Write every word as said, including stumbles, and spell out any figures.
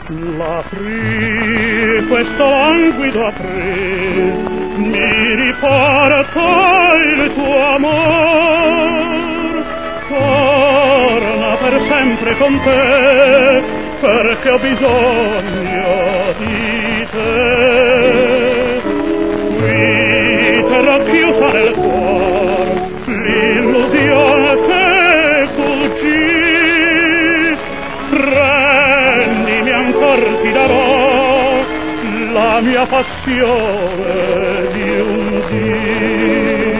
L'apri, questo languido apri, mi riporta il tuo amor. Torna per sempre con te, perché ho bisogno di te. Qui terrò chiusa nel cuore l'illusione che fuggì. Prendimi ancor ti darò la mia passione di un dì.